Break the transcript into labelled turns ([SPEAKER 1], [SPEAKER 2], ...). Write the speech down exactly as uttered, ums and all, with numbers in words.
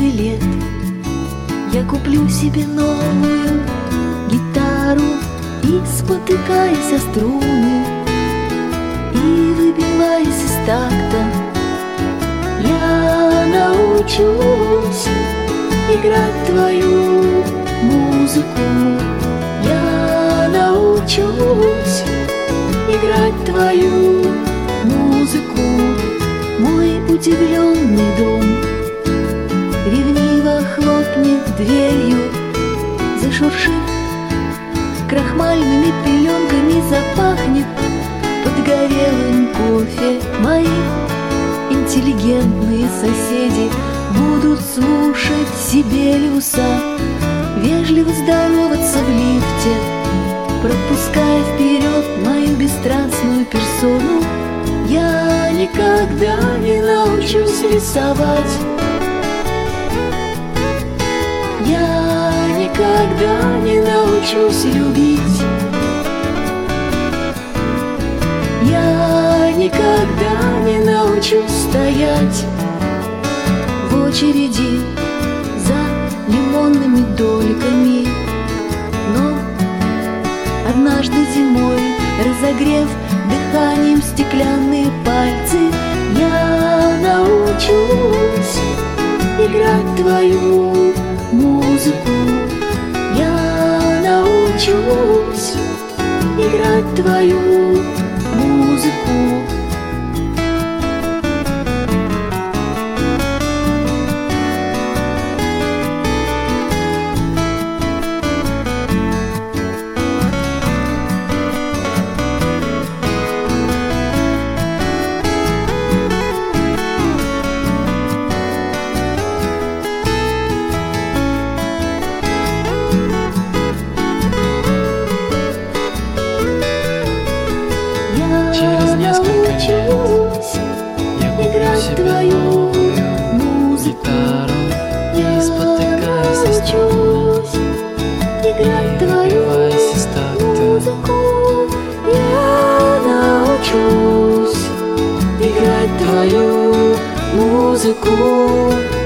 [SPEAKER 1] и лет я куплю себе новую гитару и, спотыкаясь о струны и выбиваясь из такта, я научусь играть твою музыку. Я научусь играть твою музыку. Мой удивленный дом ревниво хлопнет дверью, зашуршит крахмальными пеленками, запахнет подгорелым кофе. Мои интеллигентные соседи будут слушать Сибелиуса, вежливо здороваться в лифте, пропуская вперед мою бесстрастную персону. Я никогда не научусь рисовать, я никогда не научусь любить, я никогда не научусь стоять в очереди за лимонными дольками. Но однажды зимой, разогрев дыханием стеклянные пальцы, я научусь играть твою музыку. Я научусь играть твою музыку.
[SPEAKER 2] Через несколько лет я куплю себе новую гитару и, спотыкаясь о струны и выбиваясь из такта,
[SPEAKER 1] я научусь играть твою музыку.